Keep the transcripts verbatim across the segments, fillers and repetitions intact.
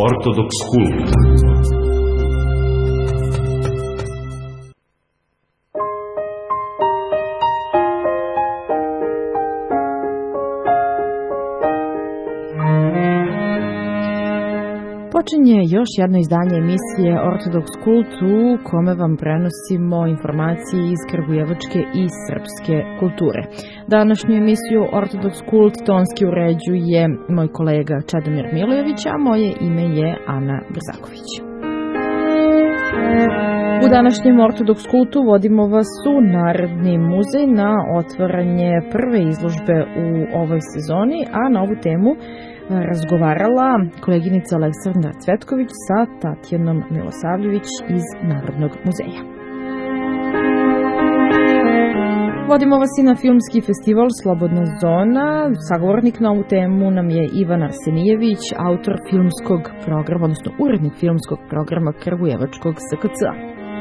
Ortodoks kult. Počinje još jedno izdanje emisije Ortodoks kult u kome vam prenosimo informacije iz kragujevačke i srpske kulture. Današnju emisiju Ortodoks kult tonski uređuje moj kolega Čedomir Milojević, a moje ime je Ana Brzaković. U današnjem Ortodoks kultu vodimo vas u Narodni muzej na otvaranje prve izložbe u ovoj sezoni, a na ovu temu razgovarala koleginica Aleksandra Cvetković sa Tatjanom Milosavljević iz Narodnog muzeja. Vodimo vas i na filmski festival Slobodna zona. Sagovornik na ovu temu nam je Ivan Arsenijević, autor filmskog programa, odnosno urednik filmskog programa Kragujevačkog S K C-a.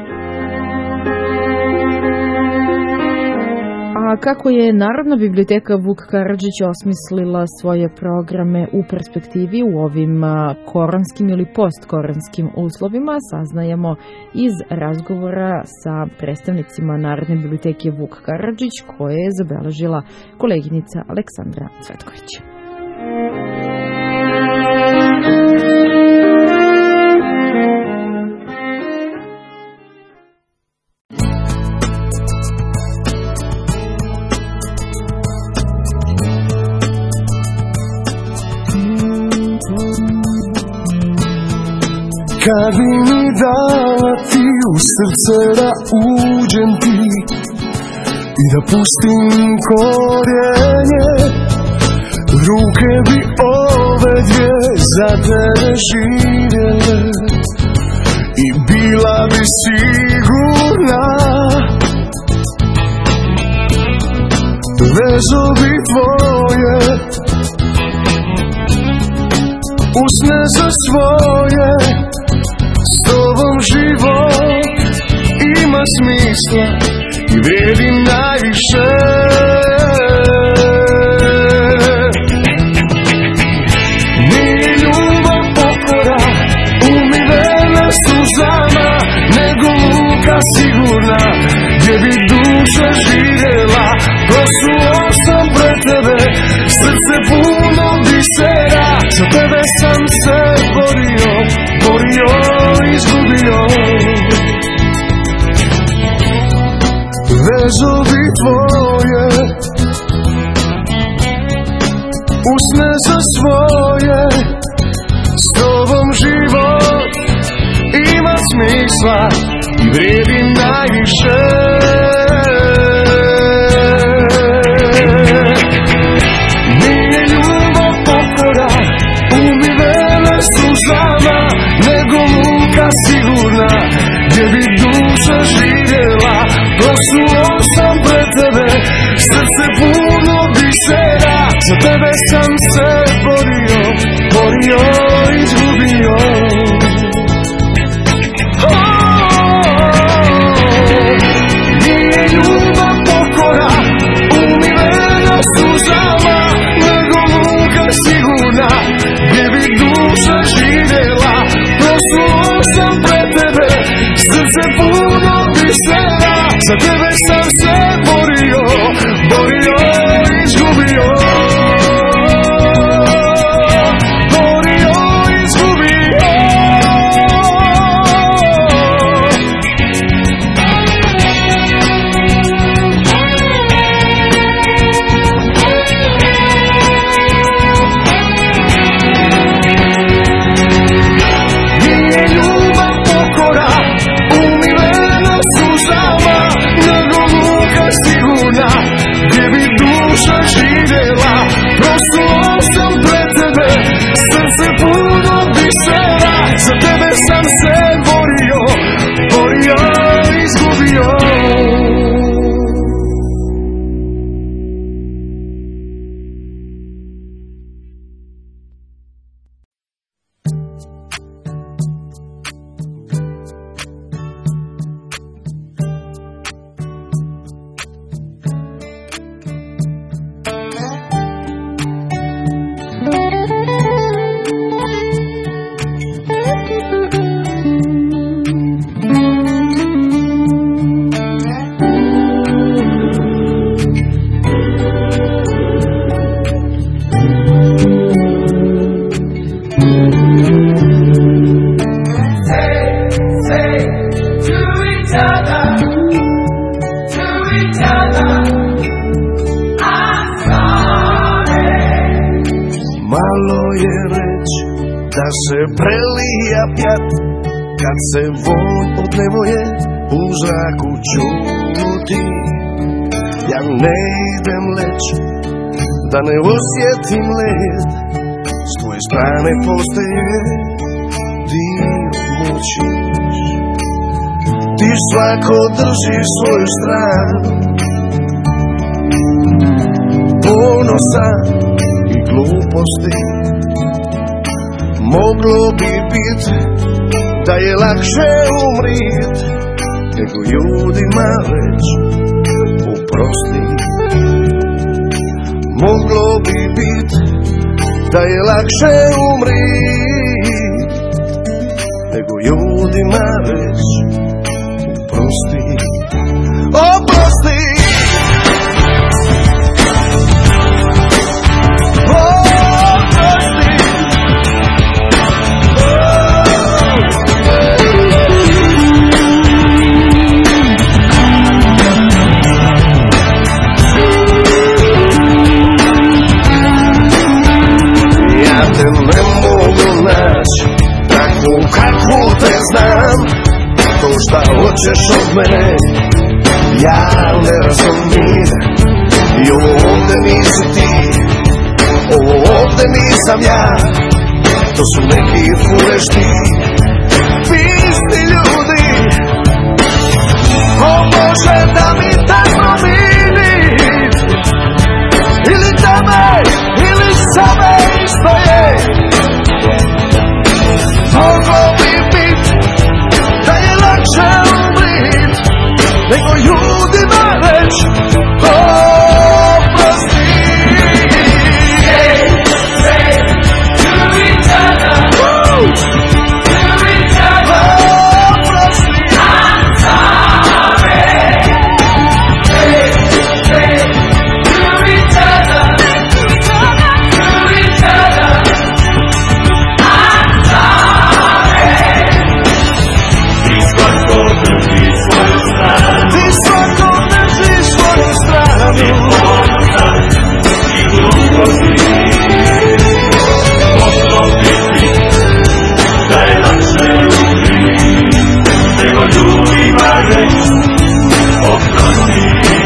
A kako je Narodna biblioteka Vuk Karadžić osmislila svoje programe u perspektivi u ovim koronskim ili postkoronskim uslovima, saznajemo iz razgovora sa predstavnicima Narodne biblioteke Vuk Karadžić koje je zabeležila koleginica Aleksandra Cvetković. Kad bi mi dala ti u srce da uđem ti i da pustim korijenje, ruke bi ove dvije za tebe živjele i bila bi sigurna. Vezovi tvoje, usne za svoje, s tobom život ima smisla i vredi najviše. Nije ljubav pokora umivena suzama, nego luka sigurna gdje bi duša živjela. Prosuo sam pred tebe, srce puno bisera, za tebe sam se borio, borio, izgubio. Vezovi tvoje, usne za svoje, s tobom život ima smisla i vredi najviše. Nije ljubav pokora umivena suzama, nego luka sigurna gdje bi duša živjela. Prosuo sam pred tebe, srce puno bisera, za tebe sam se borio, borio, izgubio. Nije ljubav pokora umivena suzama, nego luka sigurna gdje bi duša živjela. Prosuo sam pred tebe, srce puno bisera, za tebe sam se borio, borio, izgubio. Borio, izgubio. Nije ljubav pokora umivena suzama, nego Malo je već da se prelija pjat, kad se vonj od nevoje u zraku čuti. Ja ne idem leć da ne osjetim led, s tvoje strane postaje dio moći. Ti svako drži svoju stranu, ponosa i gluposti. Moglo bi bit da je lakše umrit nego ljudima već oprosti. Moglo bi bit da je lakše umrit nego ljudima već oprosti. Oprosti. Šta hoćeš od mene, ja ne razumijem. I ovo ovde nisi ti, ovo ovde nisam ja, to su neki furešti, pisti ljudi. Ko može da mi tak promini, ili tebe, ili sebe isto je. Moglo bi bit da je lakše umrit nego ljudima već oprosti. Hey, say to each other, Woo! to each other, oprosti. I'm sorry. Hey, say to each other, to each other, I'm sorry. Ti svako drži svoju stranu, i gluposti. Moglo bi bit da je lakše umrit nego ljudima već oprosti.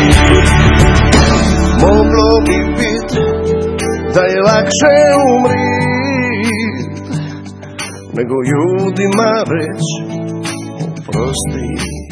Moglo bi bit da je lakše umrit nego ljudima već oprosti.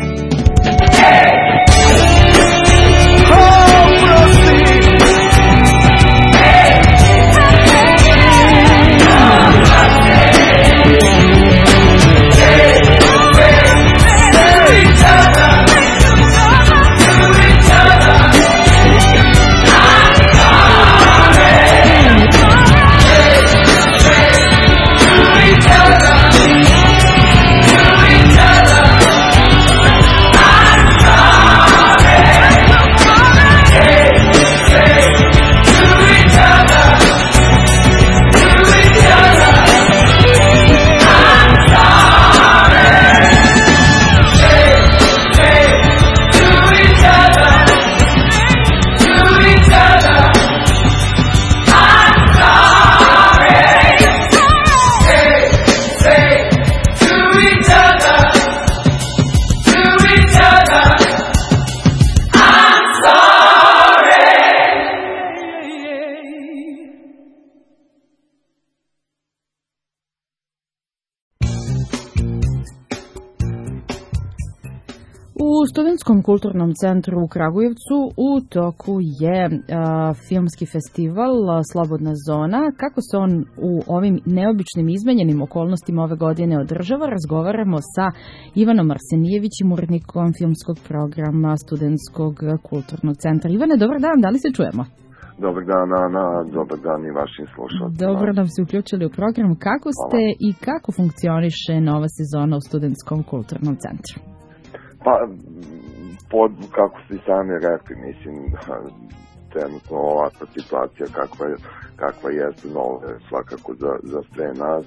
U Studentskom kulturnom centru u Kragujevcu u toku je a, filmski festival a, Slobodna zona. Kako se on u ovim neobičnim izmenjenim okolnostima ove godine održava, razgovaramo sa Ivanom Arsenijevićem, urednikom filmskog programa Studentskog kulturnog centra. Ivane, dobar dan, da li se čujemo? Dobar dan, Ana, dobar dan i vašim slušalcima. Dobro nam se uključili u program. Kako ste Hvala. I kako funkcioniše nova sezona u Studentskom kulturnom centru? Pa, pod, kako ste sami rekli, mislim, trenutno ovakva situacija kakva, kakva jeste nova, svakako za, za sve nas.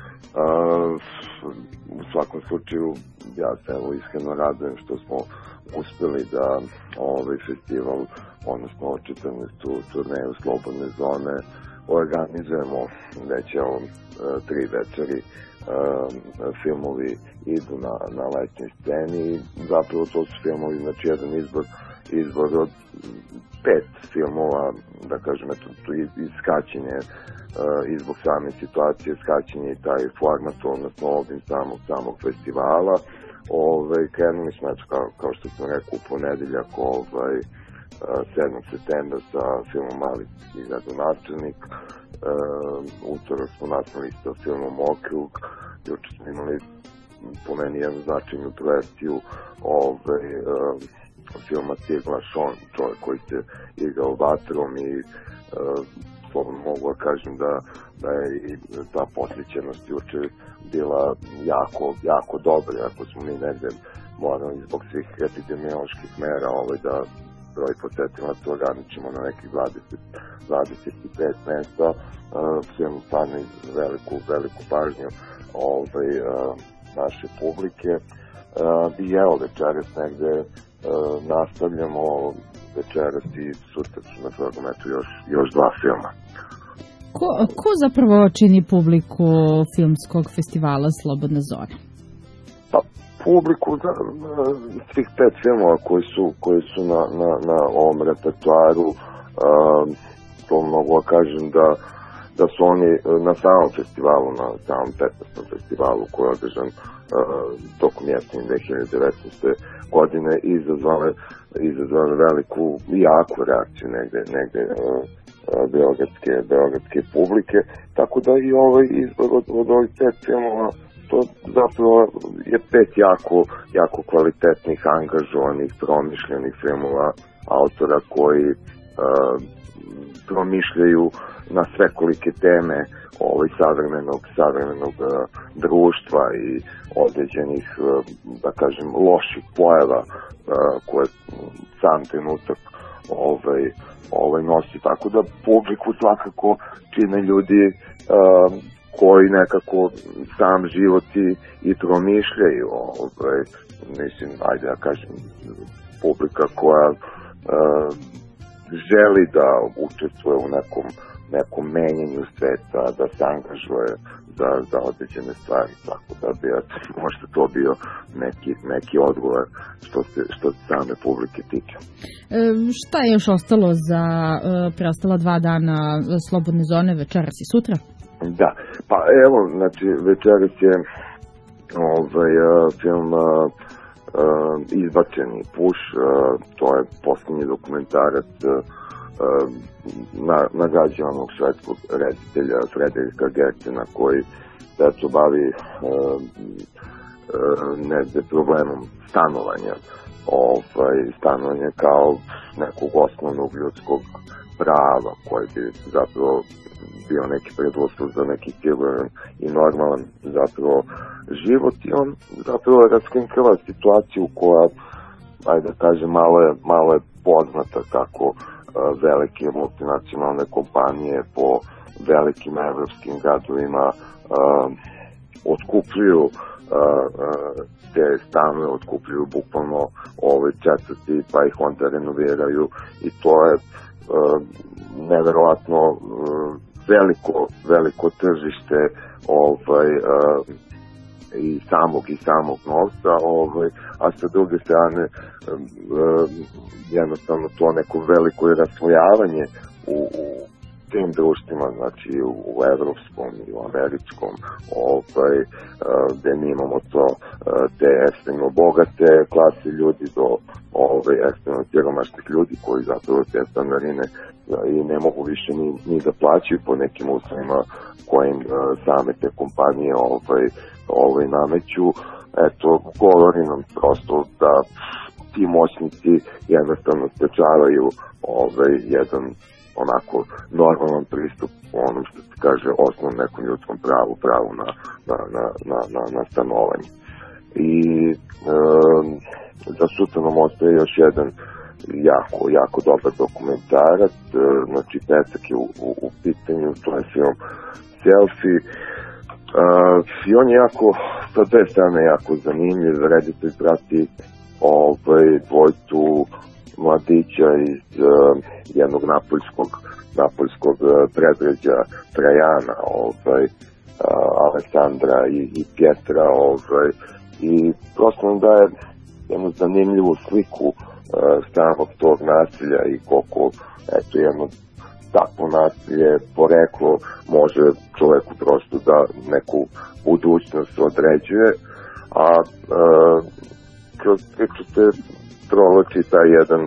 Uh, u svakom slučaju, ja se evo iskreno radujem što smo uspjeli da ovaj festival, odnosno četrnaestu turneju Slobodne zone, organizujemo već evo tri večeri, filmovi idu na, na letnjoj sceni i zapravo to su filmovi, znači jedan izbor, izbor od pet filmova, da kažem, eto, to iz skačenje, i zbog same situacije, skačenje i taj format, odnosno ovim samog, samog festivala. Ove, krenuli smo, eto, kao, kao što sam rekao, u ponedeljak, ovaj, sedmog septembra sa filmom Mali i gradonačelnik. Utorak smo nastavili sa filmom Okrug. Juče smo imali po meni jednu značajnu projekciju ovaj, filma Tigla Šon, čovjek koji se igrao vatrom i slobodno mogu da kažem da, da je i ta posvećenost juče bila jako, jako dobra. Ako smo mi negde morali zbog svih epidemioloških mera ovaj, da broj posetilaca ograničimo na nekih dvadeset do dvadeset pet mesta, film stvarno veliku, veliku pažnju ovaj, naše publike. I evo večeras negde nastavljamo, večeras i sutra su na programu još, još dva filma. Ko, ko zapravo čini publiku filmskog festivala Slobodna zona? Pa, publiku za svih pet filmova koji su, koji su na, na, na ovom repertoaru, uh, to mogu da kažem da, da su oni na samom festivalu, na samom petnaestom festivalu koji je održan uh, tokom jeseni dve hiljade devetnaeste. godine izazvale, izazvale veliku i jaku reakciju negde, negde uh, beogradske, beogradske publike, tako da i ovaj izbor od, od ovih pet filmova, to zapravo je pet jako, jako kvalitetnih, angažovanih, promišljenih filmova autora koji uh, promišljaju na svekolike teme ovaj savremenog, savremenog uh, društva i određenih, uh, da kažem, loših pojava uh, koje sam trenutak ovaj, ovaj nosi. Tako da publiku svakako čine ljudi uh, koji nekako sam život i, i promišljaju. Ovaj, mislim, ajde da kažem, publika koja uh, želi da učestvuje u nekom, nekom menjanju sveta, da se angažuje za, za određene stvari, tako da bi možda to bio neki, neki odgovor što se, što se same publike tiče. E, šta je još ostalo za e, preostala dva dana Slobodne zone, večeras i sutra? Da, pa evo, znači večeras je ovaj, film uh, Izbačeni puš, uh, to je posljednji dokumentarac uh, na, nagrađevanog švedskog reditelja Frederika Gercena, koji se to bavi uh, uh, negde problemom stanovanja, ovaj, stanovanja kao nekog osnovnog ljudskog prava koji bi zapravo bio neki preduslov za neki siguran i normalan zapravo život, i on zapravo raskrinkava situaciju koja, ajde da kažem, malo je, malo je poznata kako uh, velike multinacionalne kompanije po velikim evropskim gradovima uh, otkupljuju uh, uh, te stanove, otkupljuju bukvalno ove četvrti, pa ih onda renoviraju, i to je uh, neverovatno uh, veliko, veliko tržište ovaj, uh, i samog i samog novca, ovaj, a sa druge strane uh, jednostavno to neko veliko raslojavanje u, u tim društvima, znači u, u evropskom i u američkom, ovaj, uh, gde mi imamo to, uh, te ekstremno bogate klase ljudi do ovaj, ekstremno siromašnih ljudi koji zapravo te stanarine i ne mogu više ni, ni da plaćaju po nekim uslovima kojim uh, same te kompanije ovaj, ovaj, nameću. Eto, govori nam prosto da ti moćnici jednostavno sprečavaju ovaj, jedan onako normalan pristup onom što se kaže osnovnom nekom ljudskom pravu, pravu na, na, na, na, na, na stanovanje. I um, za sutra nam ostaje još jedan jako, jako dobar dokumentarac, znači petak je u, u, u pitanju, to je film Selfie. Uh, i on je jako, sa dve strane jako zanimljiv, reditelj prati ovaj, dvojcu mladića iz uh, jednog napoljskog napoljskog predgrađa Trajana, ovaj, Aleksandra i, i Pjetra, ovaj, i prosto nam daje jednu zanimljivu sliku samog tog nasilja i koliko, eto, jedno takvo nasilje poreklo može čoveku prosto da neku budućnost određuje, a e, kroz priču se provlači taj jedan e,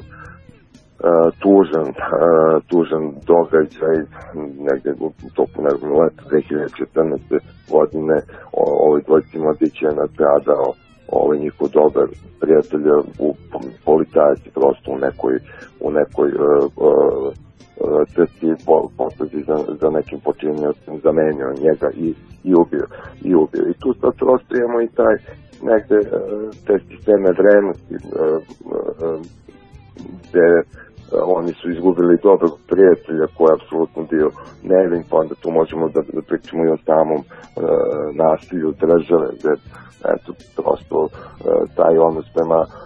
tužan, e, tužan događaj negde u toku, ne znam, leta dve hiljade četrnaeste. godine. O, ovoj dvojici mladića je nastradao ovaj njihov dobar prijatelj u policajci, prosto u nekoj u nekoj uh, uh, trci potrazi za, za nekim počinjeniocem, zamenio njega i, i ubio i ubio. I tu sad prosto imamo i taj negde uh, te sisteme vrednosti uh, uh, gde uh, oni su izgubili dobrog prijatelja koji je apsolutno bio nevin, pa onda tu možemo da, da pričamo i o samom uh, nasilju države, gde eto, prosto uh, taj odnos prema uh,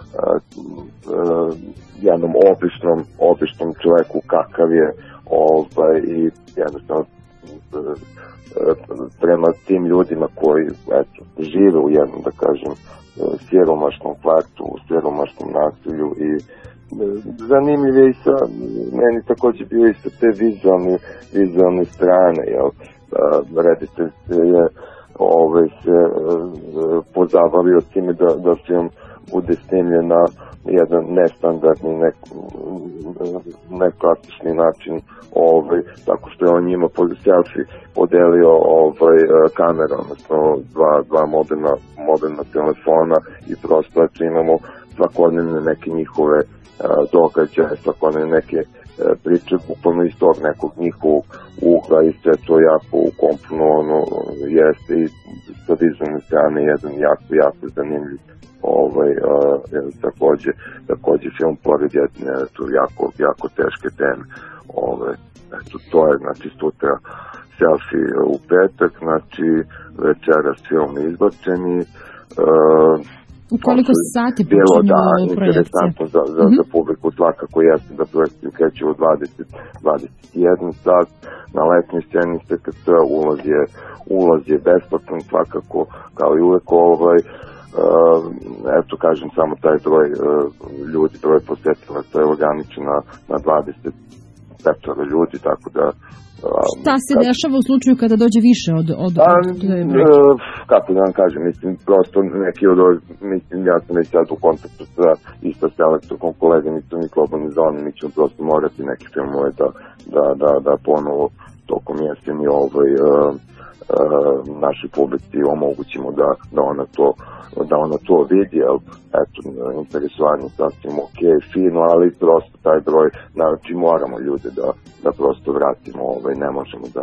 uh, jednom običnom, običnom čoveku kakav je, ovaj, i jednostavno uh, prema tim ljudima koji, eto, žive u jednom, da kažem, uh, siromašnom kvartu, u siromašnom nasilju. I uh, zanimljiv je i sa, meni takođe bio i sa te vizualne, vizualne strane, jel, uh, reditelj je Ove se e, pozabavio time da, da film bude snimljen na jedan nestandardni, ne, neklasični način, ovaj, tako što je on njima po selfie podelio ovaj, kameru, odnosno dva, dva mobilna, mobilna telefona, i prosto eto, imamo svakodnevne neke njihove a, događaje, svakodnevne neke priče bukvalno iz tog nekog njihovog ugla, i sve to jako ukomponovano jeste, i sa vizualne strane jedan jako, jako zanimljiv ovaj, uh, takođe, takođe film pored jedne tu jako, jako teške teme. Ovaj, eto, to je, znači, sutra selfie u petak, znači večeras film izbačeni. Uh, U koliko sati bilo da projekcije? Interesantno za, za, mm-hmm. za publiku svakako jeste da projekciju kreće u dvadeset, dvadeset jedan sat. Na letnjoj sceni S K C ulaz je, ulaz je besplatan svakako, kao i uvek. Ovaj, uh, eto, kažem, samo taj broj uh, ljudi, broj posetilaca je ograničen na, na dvadeset petoro ljudi, tako da šta se kad dešava u slučaju kada dođe više od, od, a, od te brojke? Kako da vam kažem, mislim, prosto neki od ovih, mislim, ja sam već sad u kontaktu sa isto s elektrokom koleganicom i Slobodne zone, mi ćemo prosto morati neke filmove da, da, da, da ponovo tokom jeseni ovaj, uh, uh, našoj publici omogućimo da, da ona to da ona to vidi, jer eto, interesovanje sasvim ok, fino, ali prosto taj broj, znači moramo ljude da, da prosto vratimo, ovaj, ne možemo da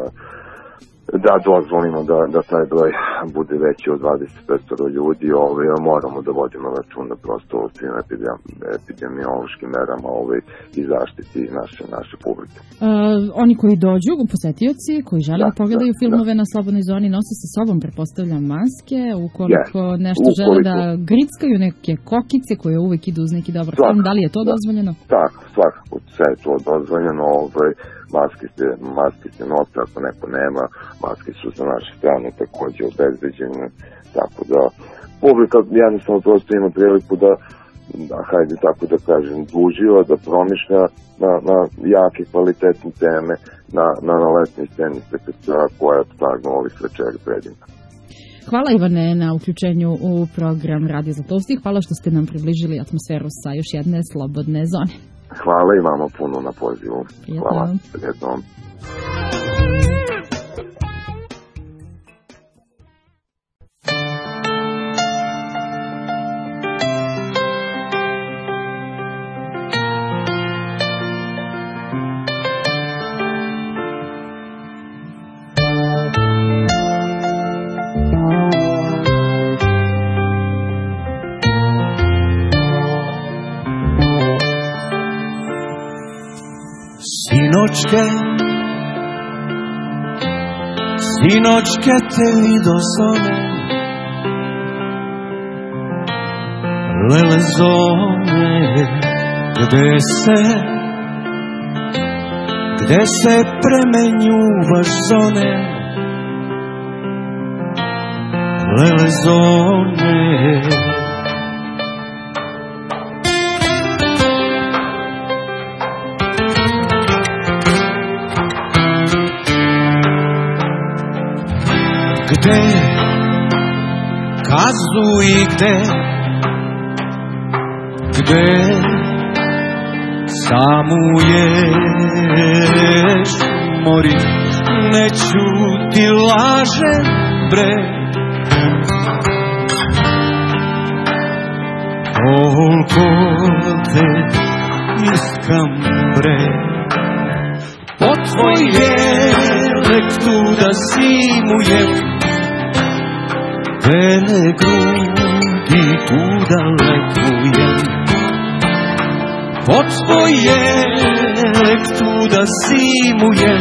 da dozvolimo da, da taj broj bude veći od dvadeset pet ljudi, ovaj, moramo da vodimo računa prosto o svim epidemiološkim merama, ovaj, i zaštiti naše, naše publike. Uh, oni koji dođu, posetioci, koji žele da, da pogledaju da, filmove da. na Slobodnoj zoni, nose sa sobom, pretpostavljam, maske, ukoliko yes. nešto ukoliko. žele da grickaju, neke kokice koje uvek idu uz neki dobar film, da li je to da. dozvoljeno? Tako, svakako, sve je to dozvoljeno, ovaj, maske se, maske se nose, ako neko nema, maske su sa naše strane takođe obezbeđene, tako da publika jednostavno prosto ima priliku da, da, hajde tako da kažem, duživa, da promišlja na, na jake kvalitetne teme na, na, na letnoj sceni S K C koja je stvarno ovih večeri predivna. Hvala, Ivane, na uključenju u program Radio Zlatousti. Hvala što ste nam približili atmosferu sa još jedne Slobodne zone. Hvala i vama puno na pozivu. Hvala. Prijetno. Sinoćke, sinoćke te vido zone, lele zone, gde se gde se premenjuvaš zone, lele zone. Gde kazuj gde, gde samuješ mori, neću ti lažem bre, koliko te iskam bre, po tvoje lek tu da zimujem, vele grudi tu da lekujem, po tvoje lek tu da zimujem,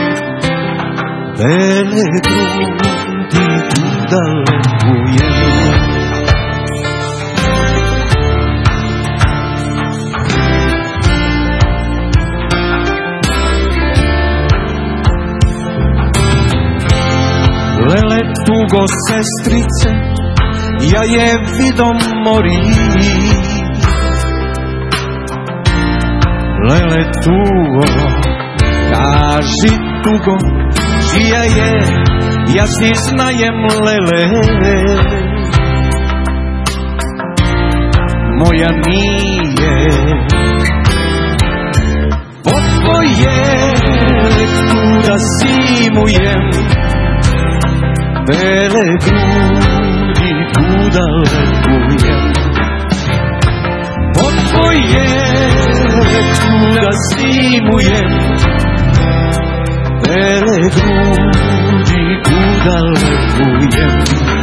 vele grudi tu da lekujem. Lele tugo sestrice, ja je vidom mori, lele tugo, kaži tugo, čija je, ja si znajem lele, moja nije, po tvoje tu da zimujem, bele grudi tu da lekujem, po tvoje tu da zimujem, bele grudi tu da lekujem,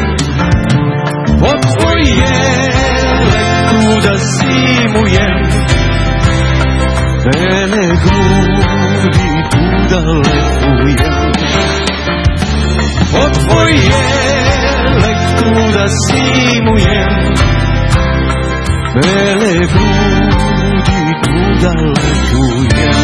po tvoje tu da zimujem, bele grudi tu da lekujem, po tvoje lek tu da zimujem, bele grudi tu da lekujem.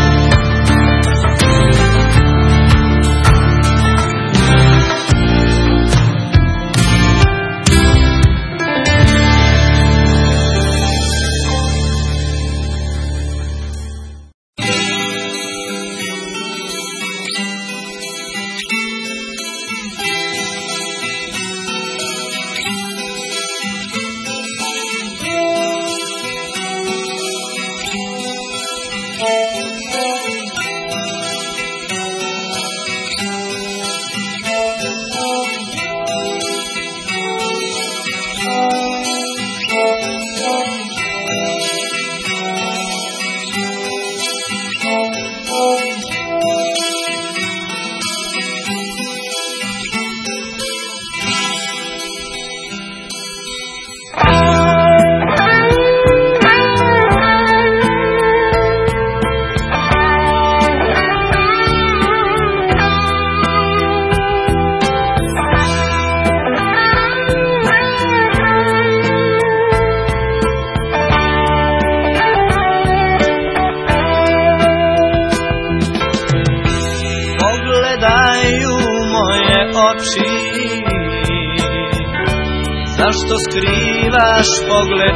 Zašto skrivaš pogled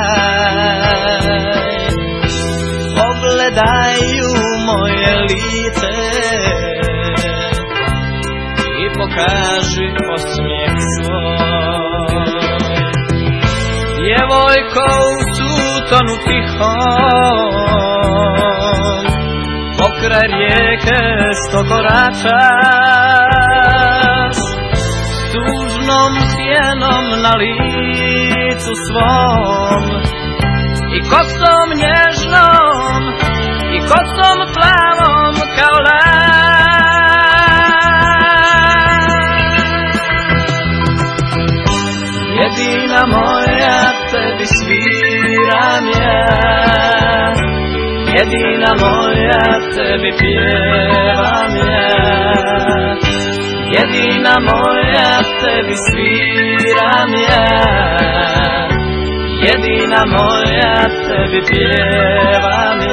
taj? Pogledaj u moje lice i pokaži osmijeh svoj. Djevojko u sutonu tihom, pokraj rijeke sto koračaš, tužnom sjenom na licu svom i kosom nježnom i kosom plavom kao laž. Jedina moja tebi sviram ja, jedina moja tebi pjevam ja, jedina moja tebi sviram ja, jedina moja tebi pjevam ja.